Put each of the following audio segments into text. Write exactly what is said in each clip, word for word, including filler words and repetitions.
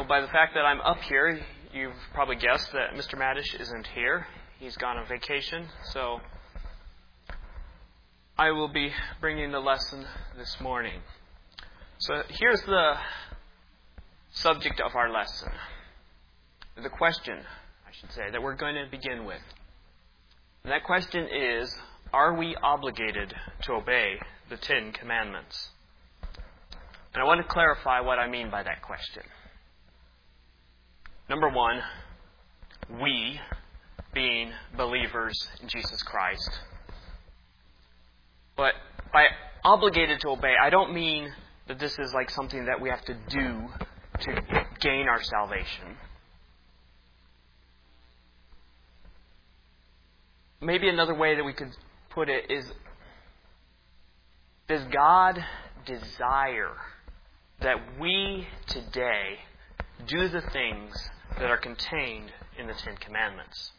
by the fact that I'm up here, you've probably guessed that Mister Madish isn't here. He's gone on vacation, so I will be bringing the lesson this morning. So here's the subject of our lesson. The question, I should say, that we're going to begin with. And that question is, are we obligated to obey the Ten Commandments? And I want to clarify what I mean by that question. Number one, we, being believers in Jesus Christ. But by obligated to obey, I don't mean that this is like something that we have to do to gain our salvation. Maybe another way that we could put it is, does God desire that we today do the things that are contained in the Ten Commandments?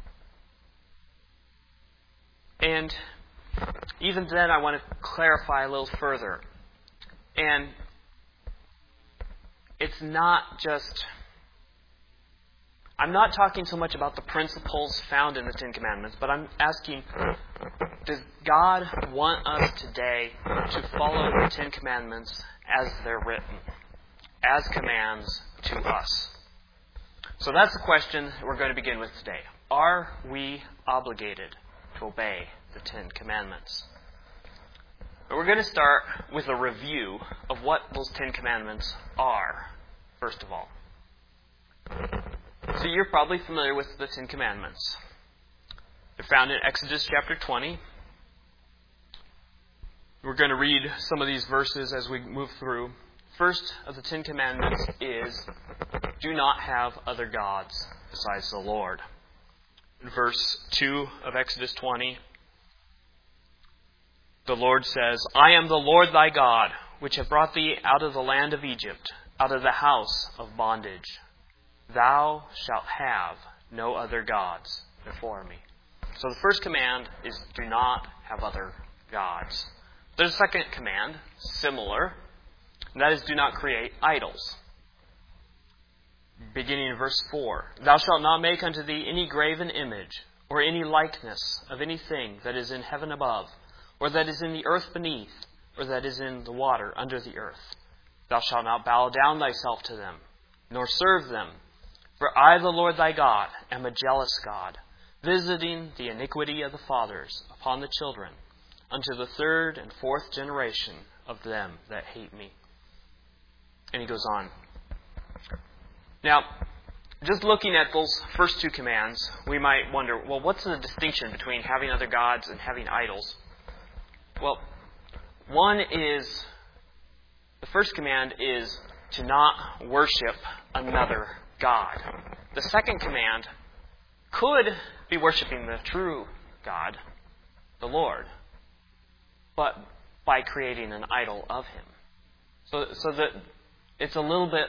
And even then, I want to clarify a little further. And it's not just... I'm not talking so much about the principles found in the Ten Commandments, but I'm asking, does God want us today to follow the Ten Commandments as they're written, as commands to us? So that's the question we're going to begin with today. Are we obligated to obey the Ten Commandments? But we're going to start with a review of what those Ten Commandments are, first of all. So you're probably familiar with the Ten Commandments. They're found in Exodus chapter twenty. We're going to read some of these verses as we move through. First of the Ten Commandments is, do not have other gods besides the Lord. In verse two of Exodus twenty, the Lord says, I am the Lord thy God, which have brought thee out of the land of Egypt, out of the house of bondage. Thou shalt have no other gods before me. So the first command is, do not have other gods. There's a second command, similar, and that is, do not create idols. Beginning in verse four, thou shalt not make unto thee any graven image, or any likeness of anything that is in heaven above, or that is in the earth beneath, or that is in the water under the earth. Thou shalt not bow down thyself to them, nor serve them. For I, the Lord thy God, am a jealous God, visiting the iniquity of the fathers upon the children, unto the third and fourth generation of them that hate me. And he goes on. Now, just looking at those first two commands, we might wonder, well, what's the distinction between having other gods and having idols? Well, one is, the first command is to not worship another God. The second command could be worshiping the true God, the Lord, but by creating an idol of Him. So, so that it's a little bit.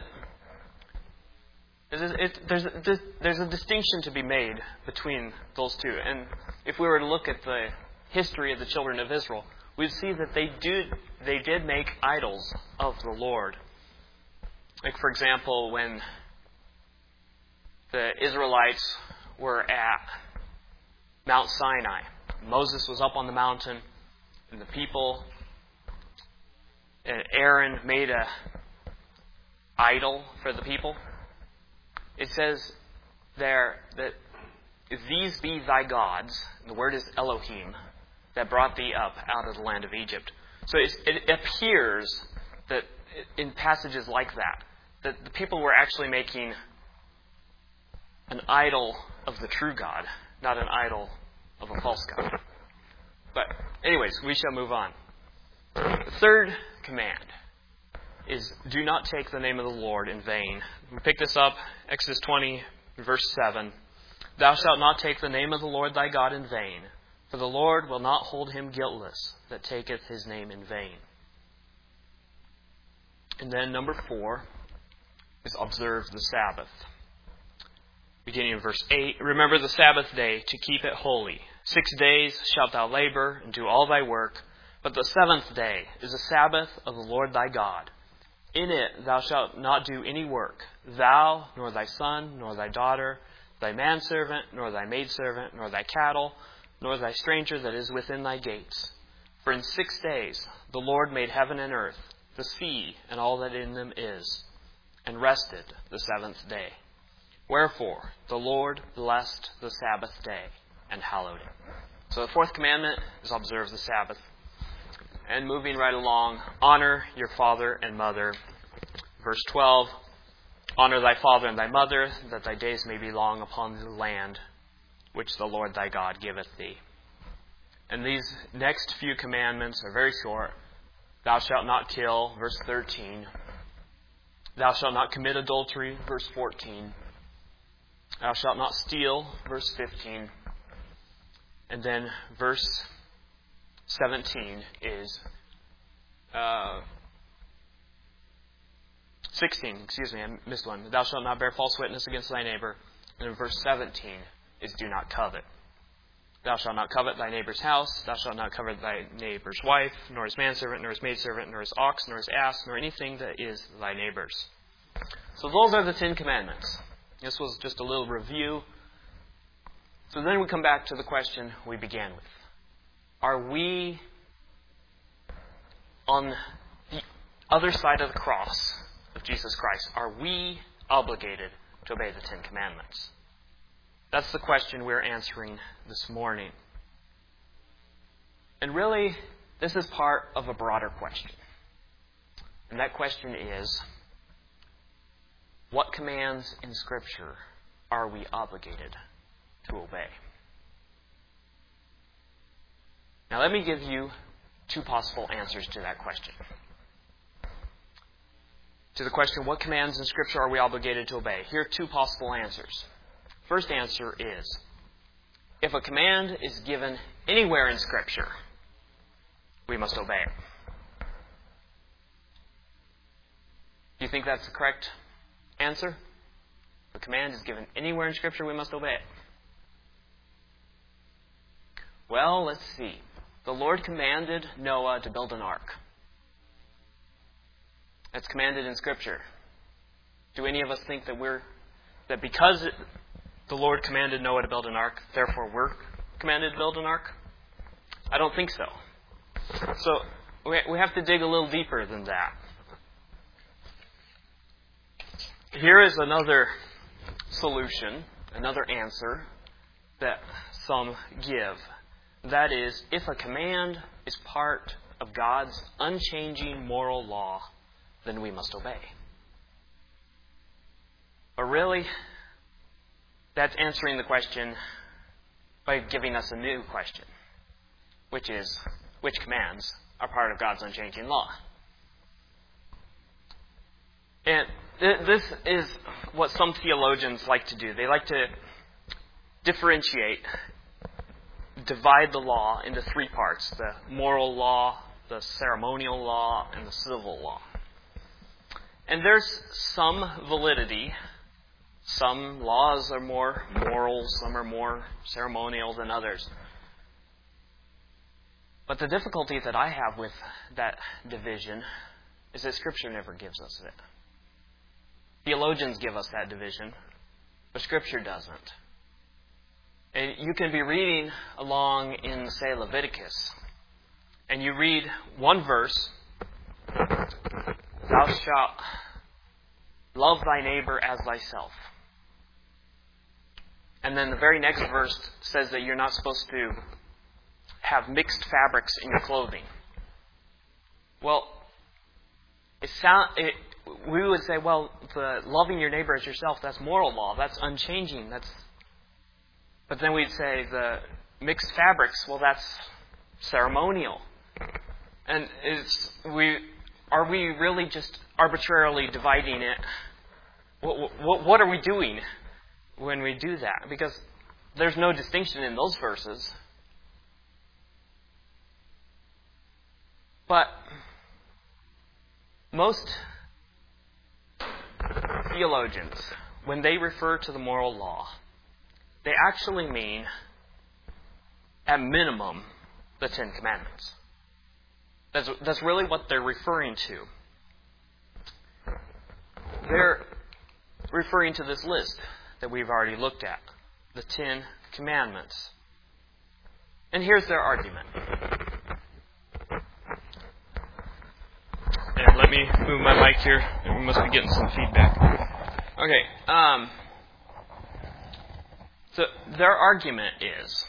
It, there's, a, there's a distinction to be made between those two, and if we were to look at the history of the children of Israel, we'd see that they did they did make idols of the Lord. Like, for example, when the Israelites were at Mount Sinai, Moses was up on the mountain, and the people, and Aaron made a idol for the people. It says there that if these be thy gods, the word is Elohim, that brought thee up out of the land of Egypt. So it, it appears that in passages like that, that the people were actually making an idol of the true God, not an idol of a false God. But anyways, we shall move on. The third command is, do not take the name of the Lord in vain. We pick this up, Exodus twenty, verse seven. Thou shalt not take the name of the Lord thy God in vain, for the Lord will not hold him guiltless that taketh his name in vain. And then number four is observe the Sabbath. Beginning in verse eight, remember the Sabbath day to keep it holy. Six days shalt thou labor and do all thy work, but the seventh day is the Sabbath of the Lord thy God. In it thou shalt not do any work, thou, nor thy son, nor thy daughter, thy manservant, nor thy maidservant, nor thy cattle, nor thy stranger that is within thy gates. For in six days the Lord made heaven and earth, the sea, and all that in them is, and rested the seventh day. Wherefore the Lord blessed the Sabbath day, and hallowed it. So the fourth commandment is observe the Sabbath. And moving right along, honor your father and mother. Verse twelve, honor thy father and thy mother, that thy days may be long upon the land which the Lord thy God giveth thee. And these next few commandments are very short. Thou shalt not kill, verse thirteen. Thou shalt not commit adultery, verse fourteen. Thou shalt not steal, verse fifteen. And then verse seventeen is uh, sixteen, excuse me, I missed one. Thou shalt not bear false witness against thy neighbor. And then verse seventeen is do not covet. Thou shalt not covet thy neighbor's house. Thou shalt not covet thy neighbor's wife, nor his manservant, nor his maidservant, nor his ox, nor his ass, nor anything that is thy neighbor's. So those are the Ten Commandments. This was just a little review. So then we come back to the question we began with. Are we on the other side of the cross of Jesus Christ? Are we obligated to obey the Ten Commandments? That's the question we're answering this morning. And really, this is part of a broader question. And that question is, what commands in Scripture are we obligated to obey? Now let me give you two possible answers to that question. To the question, what commands in Scripture are we obligated to obey? Here are two possible answers. First answer is, if a command is given anywhere in Scripture, we must obey it. Do you think that's the correct answer? If a command is given anywhere in Scripture, we must obey it. Well, let's see. The Lord commanded Noah to build an ark. That's commanded in Scripture. Do any of us think that we're that because it, the Lord commanded Noah to build an ark, therefore we're commanded to build an ark? I don't think so. So we we have to dig a little deeper than that. Here is another solution, another answer that some give. That is, if a command is part of God's unchanging moral law, then we must obey. But really, that's answering the question by giving us a new question, which is, which commands are part of God's unchanging law? And th- this is what some theologians like to do. They like to differentiate, divide the law into three parts: the moral law, the ceremonial law, and the civil law. And there's some validity. Some laws are more moral, some are more ceremonial than others. But the difficulty that I have with that division is that Scripture never gives us it. Theologians give us that division, but Scripture doesn't. And you can be reading along in, say, Leviticus, and you read one verse, thou shalt love thy neighbor as thyself. And then the very next verse says that you're not supposed to have mixed fabrics in your clothing. Well, it sound, it, we would say, well, the loving your neighbor as yourself, that's moral law. That's unchanging. That's. But then we'd say the mixed fabrics, well, that's ceremonial. And it's we are we really just arbitrarily dividing it? What, what, what are we doing when we do that? Because there's no distinction in those verses. But most theologians, when they refer to the moral law, they actually mean, at minimum, the Ten Commandments. That's, that's really what they're referring to. They're referring to this list that we've already looked at, the Ten Commandments. And here's their argument. And let me move my mic here. We must be getting some feedback. Okay. Um, so their argument is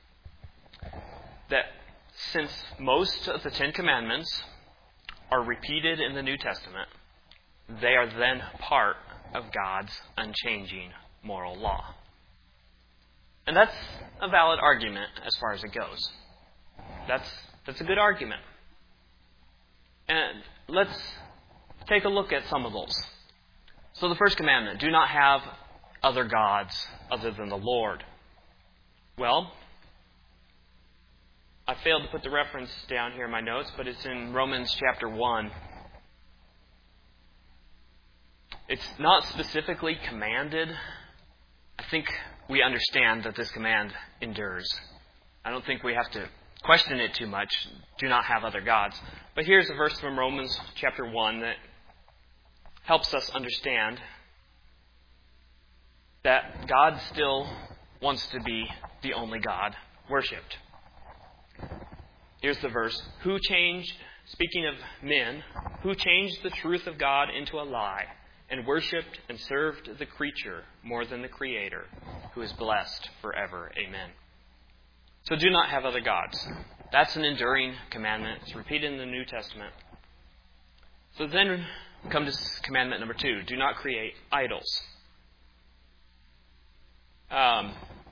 that since most of the Ten Commandments are repeated in the New Testament, they are then part of God's unchanging moral law. And that's a valid argument as far as it goes. That's that's a good argument. And let's take a look at some of those. So the first commandment, do not have other gods other than the Lord. Well, I failed to put the reference down here in my notes, but it's in Romans chapter one. It's not specifically commanded. I think we understand that this command endures. I don't think we have to question it too much. Do not have other gods. But here's a verse from Romans chapter one that helps us understand that God still wants to be the only God worshipped. Here's the verse. Who changed, speaking of men, who changed the truth of God into a lie and worshipped and served the creature more than the Creator, who is blessed forever. Amen. So do not have other gods. That's an enduring commandment. It's repeated in the New Testament. So then we come to commandment number two. Do not create idols. Um,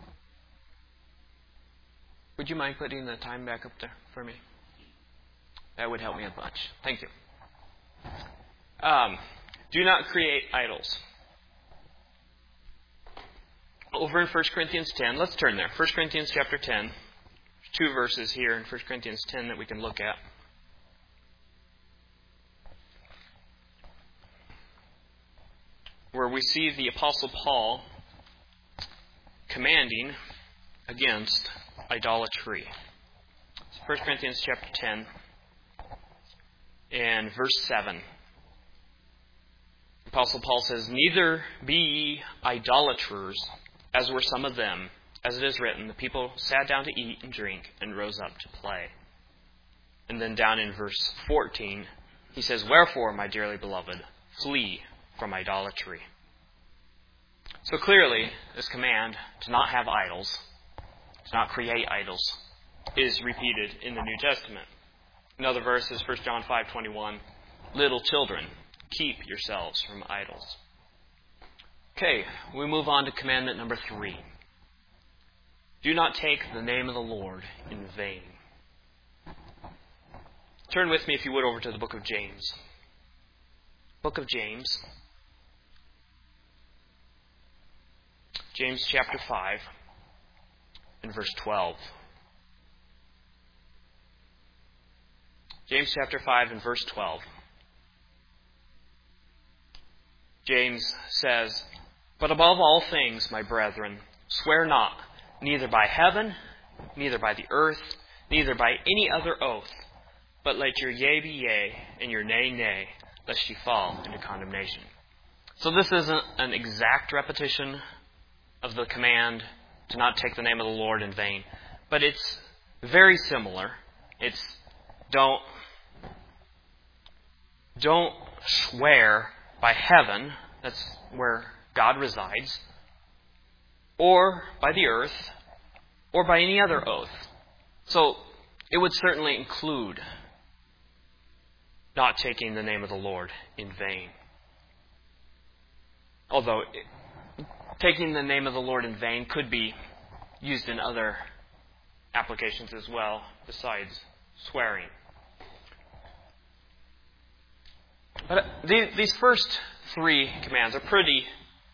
would you mind putting the time back up there for me? That would help me a bunch. Thank you. Um, do not create idols. Over in First Corinthians ten, let's turn there. First Corinthians chapter ten. Two verses here in First Corinthians ten that we can look at. Where we see the Apostle Paul commanding against idolatry. First Corinthians chapter ten and verse seven. Apostle Paul says, neither be ye idolaters, as were some of them. As it is written, the people sat down to eat and drink and rose up to play. And then down in verse fourteen, he says, wherefore, my dearly beloved, flee from idolatry. So clearly, this command to not have idols, to not create idols, is repeated in the New Testament. Another verse is First John five twenty-one, little children, keep yourselves from idols. Okay, we move on to commandment number three. Do not take the name of the Lord in vain. Turn with me, if you would, over to the book of James. Book of James. James chapter five and verse twelve. James chapter five and verse twelve. James says, but above all things, my brethren, swear not, neither by heaven, neither by the earth, neither by any other oath, but let your yea be yea, and your nay, nay, lest ye fall into condemnation. So this isn't an exact repetition of the command to not take the name of the Lord in vain, but it's very similar. It's don't, don't swear by heaven, that's where God resides, or by the earth, or by any other oath. So it would certainly include not taking the name of the Lord in vain. Although it, taking the name of the Lord in vain could be used in other applications as well, besides swearing. But these first three commands are pretty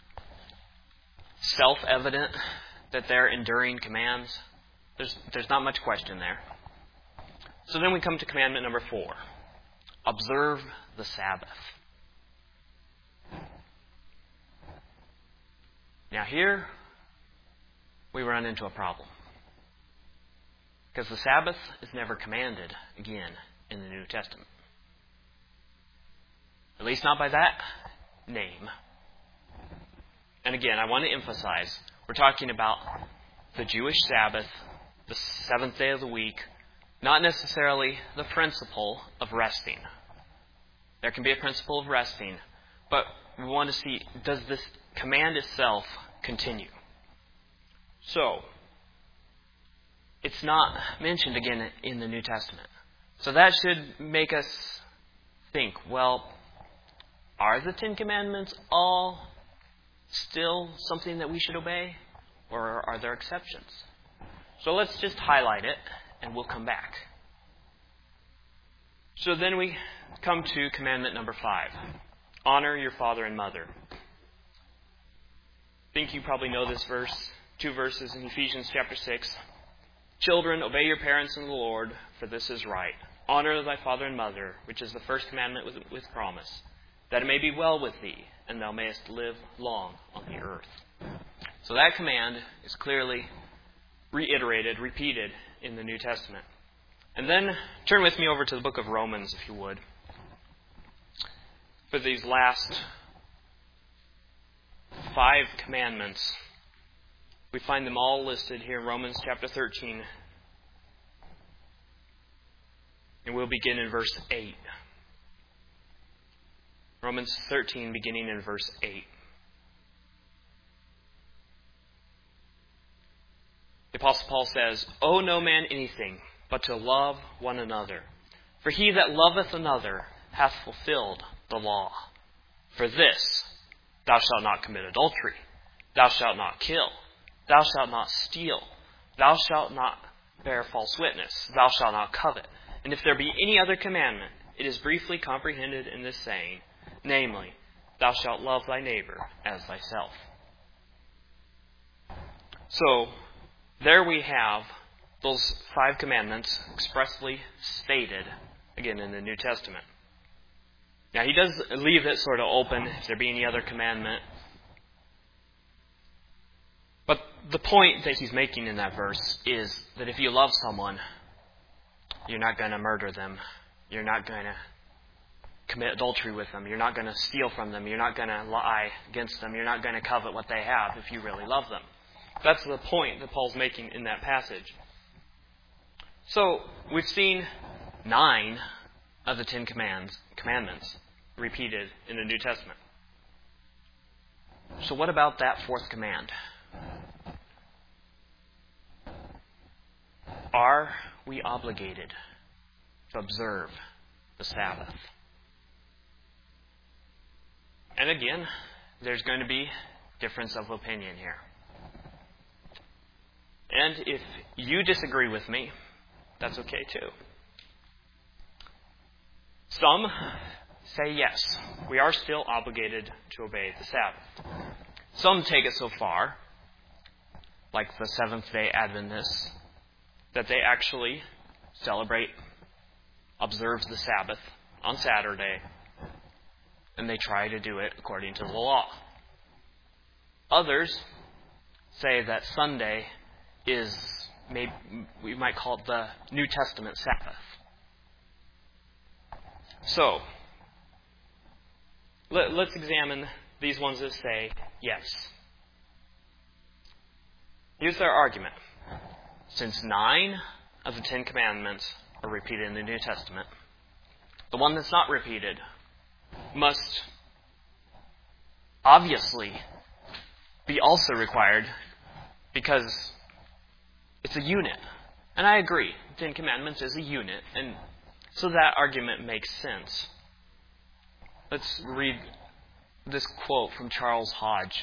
self-evident that they're enduring commands. There's, there's not much question there. So then we come to commandment number four. Observe the Sabbath. Now here, we run into a problem. Because the Sabbath is never commanded again in the New Testament. At least not by that name. And again, I want to emphasize, we're talking about the Jewish Sabbath, the seventh day of the week, not necessarily the principle of resting. There can be a principle of resting, but we want to see, does this command itself continue? So, it's not mentioned again in the New Testament. So that should make us think, well, are the Ten Commandments all still something that we should obey? Or are there exceptions? So let's just highlight it, and we'll come back. So then we come to commandment number five. Honor your father and mother. I think you probably know this verse. Two verses in Ephesians chapter six. Children, obey your parents in the Lord, for this is right. Honor thy father and mother, which is the first commandment with, with promise, that it may be well with thee, and thou mayest live long on the earth. So that command is clearly reiterated, repeated in the New Testament. And then turn with me over to the book of Romans, if you would. For these last five commandments, we find them all listed here in Romans chapter thirteen. And we'll begin in verse eight. Romans thirteen, beginning in verse eight. The Apostle Paul says, Owe no man anything, but to love one another. For he that loveth another hath fulfilled the law. For this, thou shalt not commit adultery, thou shalt not kill, thou shalt not steal, thou shalt not bear false witness, thou shalt not covet. And if there be any other commandment, it is briefly comprehended in this saying, namely, thou shalt love thy neighbor as thyself. So, there we have those five commandments expressly stated, again, in the New Testament. Now, he does leave it sort of open, if there be any other commandment. But the point that he's making in that verse is that if you love someone, you're not going to murder them. You're not going to commit adultery with them. You're not going to steal from them. You're not going to lie against them. You're not going to covet what they have if you really love them. That's the point that Paul's making in that passage. So, we've seen nine of the Ten Commands, Commandments repeated in the New Testament. So what about that fourth command? Are we obligated to observe the Sabbath? And again, there's going to be difference of opinion here. And if you disagree with me, that's okay too. Some say yes, we are still obligated to obey the Sabbath. Some take it so far, like the Seventh-day Adventists, that they actually celebrate, observe the Sabbath on Saturday, and they try to do it according to the law. Others say that Sunday is, maybe we might call it the New Testament Sabbath. So, let, let's examine these ones that say yes. Here's their argument. Since nine of the Ten Commandments are repeated in the New Testament, the one that's not repeated must obviously be also required because it's a unit. And I agree, the Ten Commandments is a unit, and so that argument makes sense. Let's read this quote from Charles Hodge.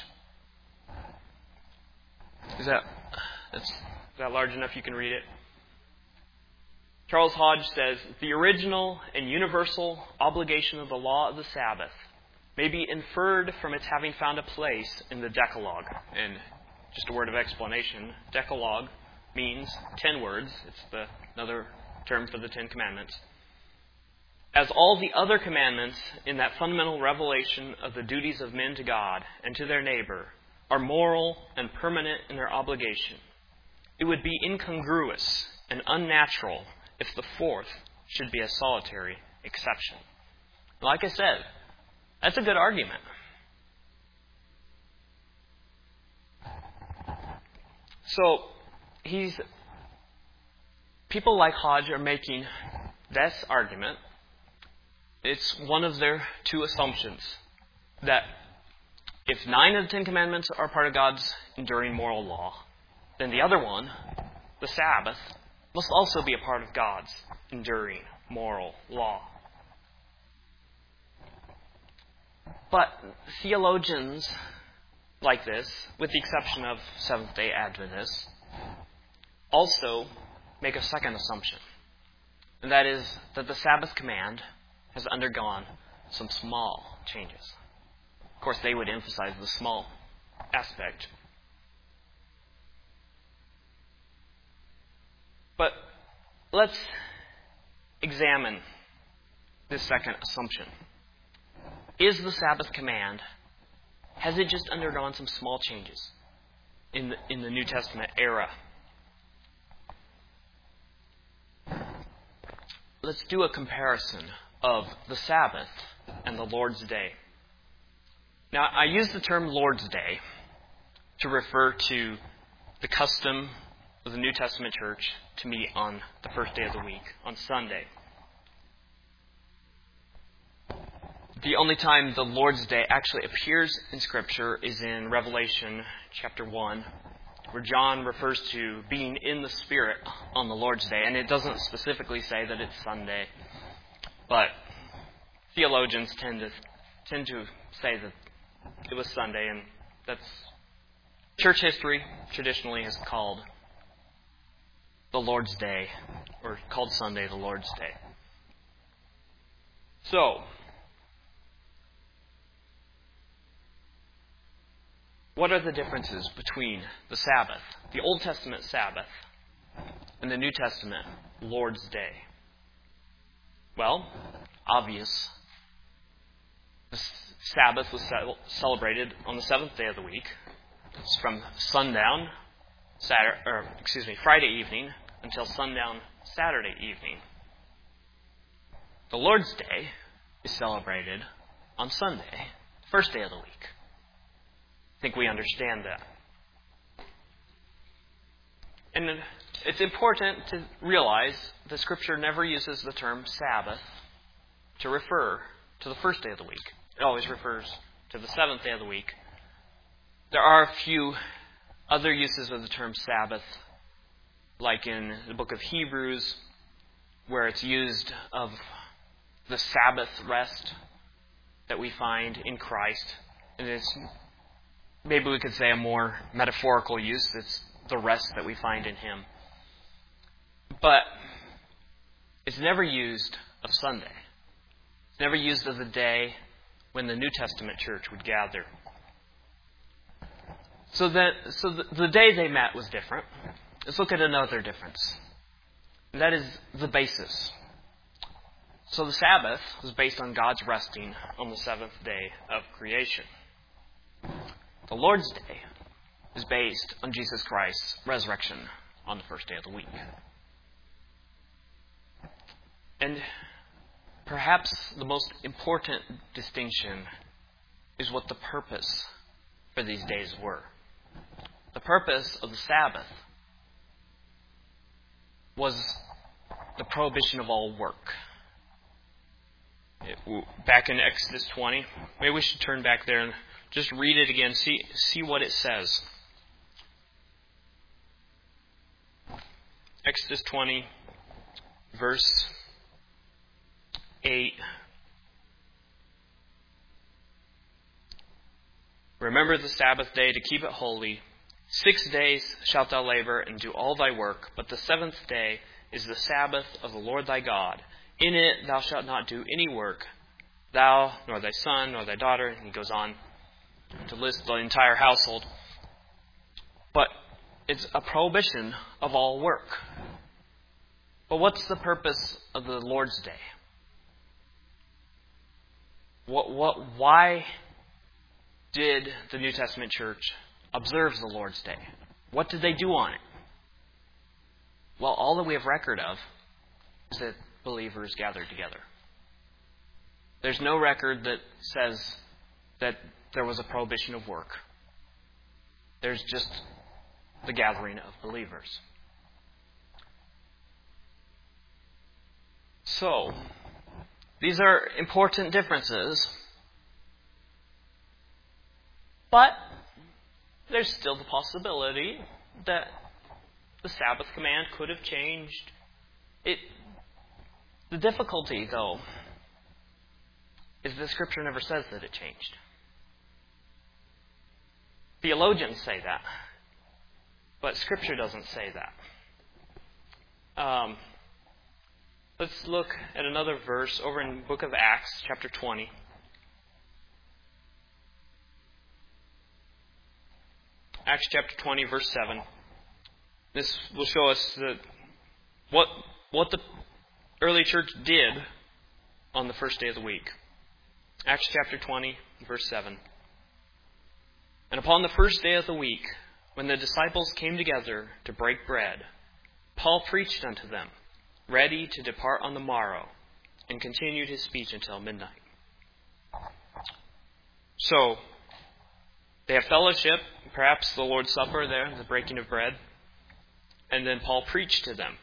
Is that, that's, is that large enough you can read it? Charles Hodge says, the original and universal obligation of the law of the Sabbath may be inferred from its having found a place in the Decalogue. And just a word of explanation, Decalogue means ten words. It's the, another term for the Ten Commandments. As all the other commandments in that fundamental revelation of the duties of men to God and to their neighbor are moral and permanent in their obligation, it would be incongruous and unnatural if the fourth should be a solitary exception. Like I said, that's a good argument. So, he's people like Hodge are making this argument. It's one of their two assumptions, that if nine of the Ten Commandments are part of God's enduring moral law, then the other one, the Sabbath, must also be a part of God's enduring moral law. But theologians like this, with the exception of Seventh-day Adventists, also make a second assumption, and that is that the Sabbath command has undergone some small changes. Of course, they would emphasize the small aspect. But let's examine this second assumption. Is the Sabbath command, has it just undergone some small changes in the, in the New Testament era? Let's do a comparison of the Sabbath and the Lord's Day. Now, I use the term Lord's Day to refer to the custom of the New Testament church to meet on the first day of the week, on Sunday. The only time the Lord's Day actually appears in Scripture is in Revelation chapter one, where John refers to being in the Spirit on the Lord's Day. And it doesn't specifically say that it's Sunday, but theologians tend to tend to say that it was Sunday, and that's church history traditionally has called the Lord's Day, or called Sunday the Lord's Day. So, what are the differences between the Sabbath, the Old Testament Sabbath, and the New Testament Lord's Day? Well, obvious. The Sabbath was celebrated on the seventh day of the week. It's from sundown, Saturday, or excuse me, Friday evening until sundown Saturday evening. The Lord's Day is celebrated on Sunday, first day of the week. I think we understand that. And it's important to realize that Scripture never uses the term Sabbath to refer to the first day of the week. It always refers to the seventh day of the week. There are a few other uses of the term Sabbath, like in the book of Hebrews, where it's used of the Sabbath rest that we find in Christ. And it's, maybe we could say, a more metaphorical use. It's the rest that we find in Him. But it's never used of Sunday. It's never used of the day when the New Testament church would gather. So that so the, the day they met was different. Let's look at another difference. And that is the basis. So the Sabbath was based on God's resting on the seventh day of creation. The Lord's Day is based on Jesus Christ's resurrection on the first day of the week. And perhaps the most important distinction is what the purpose for these days were. The purpose of the Sabbath was the prohibition of all work. It, back in Exodus twenty, maybe we should turn back there and just read it again, see, see what it says. Exodus twenty, verse eight. Remember the Sabbath day to keep it holy. Six days shalt thou labor and do all thy work, but the seventh day is the Sabbath of the Lord thy God. In it thou shalt not do any work, thou, nor thy son, nor thy daughter. And he goes on to list the entire household. But it's a prohibition of all work. But what's the purpose of the Lord's Day? What, what, why did the New Testament church observe the Lord's Day? What did they do on it? Well, all that we have record of is that believers gathered together. There's no record that says that there was a prohibition of work. There's just the gathering of believers. So, these are important differences, but there's still the possibility that the Sabbath command could have changed. It, the difficulty, though, is that Scripture never says that it changed. Theologians say that, but Scripture doesn't say that. Um, let's look at another verse over in the book of Acts, chapter twenty. Acts chapter twenty, verse seven. This will show us that what what the early church did on the first day of the week. Acts chapter twenty, verse seven. And upon the first day of the week, when the disciples came together to break bread, Paul preached unto them, ready to depart on the morrow, and continued his speech until midnight. So, they have fellowship, perhaps the Lord's Supper there, the breaking of bread, and then Paul preached to them.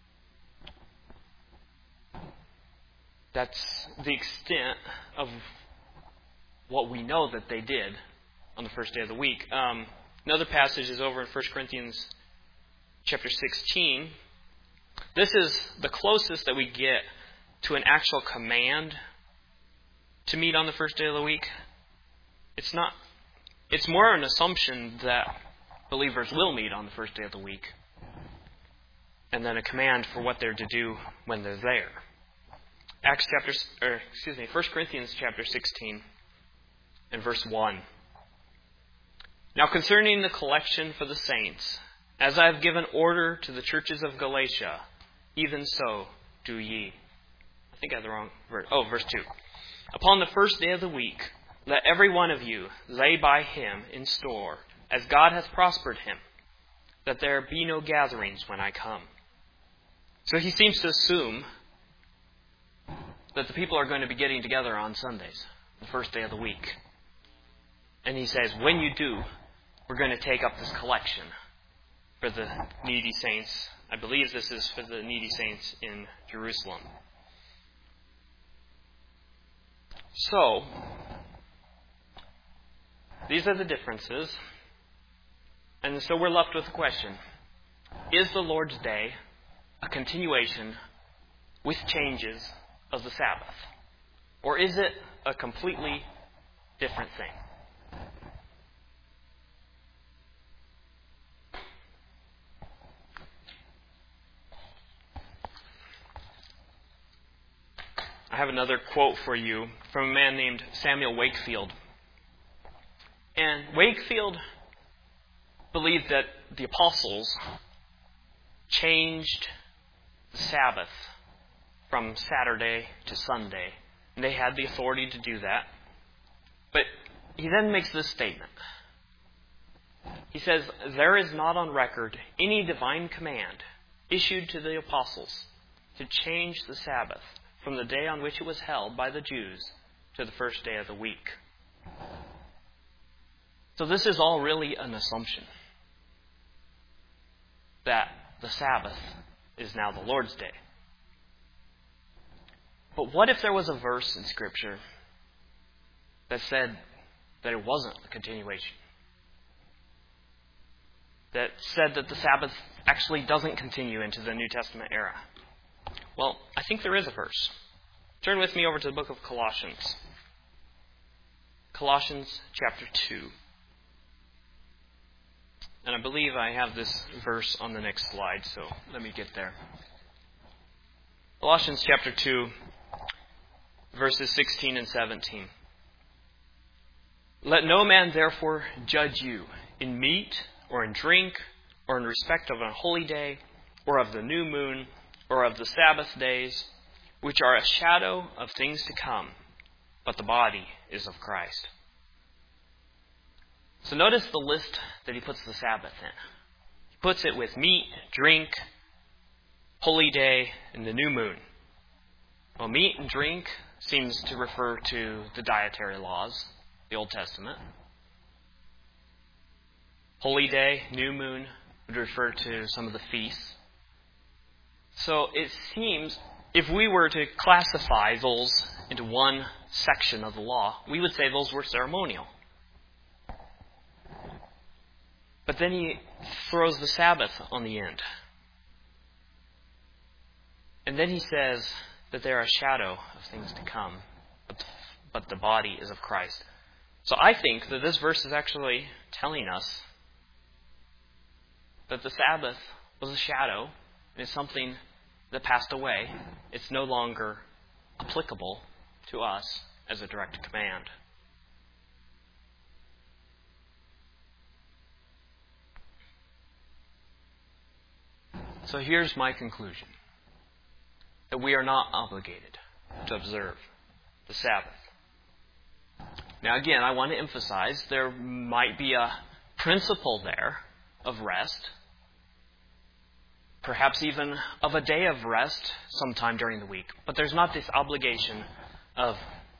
That's the extent of what we know that they did on the first day of the week. Um, another passage is over in First Corinthians chapter sixteen. This is the closest that we get to an actual command to meet on the first day of the week. It's not. It's more an assumption that believers will meet on the first day of the week, and then a command for what they're to do when they're there. Acts chapter, or excuse me, First Corinthians chapter sixteen and verse one. Now concerning the collection for the saints, as I have given order to the churches of Galatia, even so do ye. I think I had the wrong verse. Oh, verse two. Upon the first day of the week, let every one of you lay by him in store, as God hath prospered him, that there be no gatherings when I come. So he seems to assume that the people are going to be getting together on Sundays, the first day of the week. And he says, when you do, we're going to take up this collection for the needy saints. I believe this is for the needy saints in Jerusalem. So, these are the differences. And so we're left with the question, is the Lord's Day a continuation with changes of the Sabbath? Or is it a completely different thing? I have another quote for you from a man named Samuel Wakefield. And Wakefield believed that the apostles changed the Sabbath from Saturday to Sunday. And they had the authority to do that. But he then makes this statement. He says, there is not on record any divine command issued to the apostles to change the Sabbath from the day on which it was held by the Jews to the first day of the week. So this is all really an assumption that the Sabbath is now the Lord's Day. But what if there was a verse in Scripture that said that it wasn't a continuation? That said that the Sabbath actually doesn't continue into the New Testament era? Well, I think there is a verse. Turn with me over to the book of Colossians. Colossians chapter two. And I believe I have this verse on the next slide, so let me get there. Colossians chapter two, verses sixteen and seventeen. Let no man therefore judge you in meat or in drink or in respect of a holy day or of the new moon or of the Sabbath days, which are a shadow of things to come, but the body is of Christ. So notice the list that he puts the Sabbath in. He puts it with meat, drink, holy day, and the new moon. Well, meat and drink seems to refer to the dietary laws, the Old Testament. Holy day, new moon, would refer to some of the feasts. So it seems if we were to classify those into one section of the law, we would say those were ceremonial. But then he throws the Sabbath on the end. And then he says that they're a shadow of things to come, but the body is of Christ. So I think that this verse is actually telling us that the Sabbath was a shadow and is something that passed away. It's no longer applicable to us as a direct command. So here's my conclusion. That we are not obligated to observe the Sabbath. Now again, I want to emphasize there might be a principle there of rest, perhaps even of a day of rest sometime during the week. But there's not this obligation of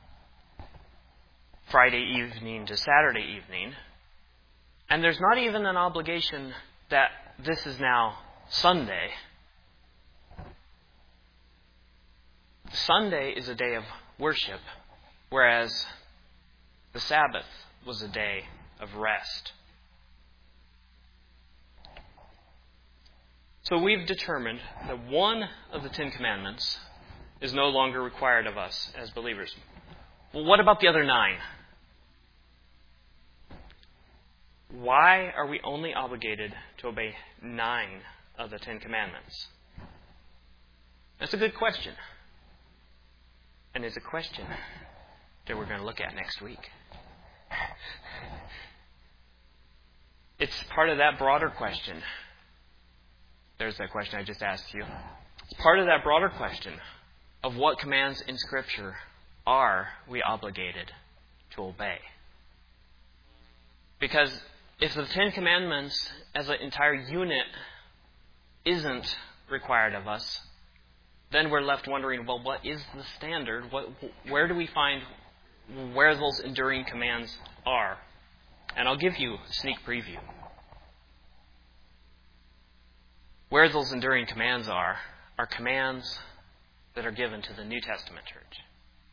Friday evening to Saturday evening. And there's not even an obligation that this is now Sunday. Sunday is a day of worship, whereas the Sabbath was a day of rest. So we've determined that one of the Ten Commandments is no longer required of us as believers. Well, what about the other nine? Why are we only obligated to obey nine of the Ten Commandments? That's a good question. And it's a question that we're going to look at next week. It's part of that broader question. There's that question I just asked you. It's part of that broader question of what commands in Scripture are we obligated to obey. Because if the Ten Commandments as an entire unit isn't required of us, then we're left wondering, well, what is the standard? What, where do we find where those enduring commands are? And I'll give you a sneak preview. Where those enduring commands are, are commands that are given to the New Testament church.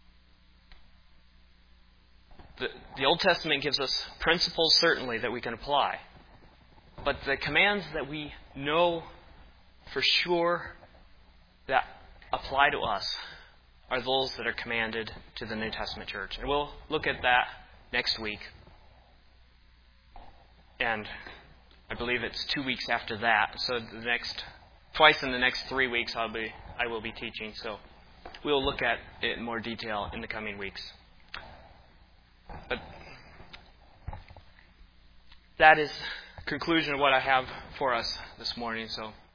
The, the Old Testament gives us principles, certainly, that we can apply. But the commands that we know for sure that apply to us are those that are commanded to the New Testament church. And we'll look at that next week. And I believe it's two weeks after that. So the next, twice in the next three weeks I'll be, I will be teaching. So we'll look at it in more detail in the coming weeks. But that is the conclusion of what I have for us this morning. So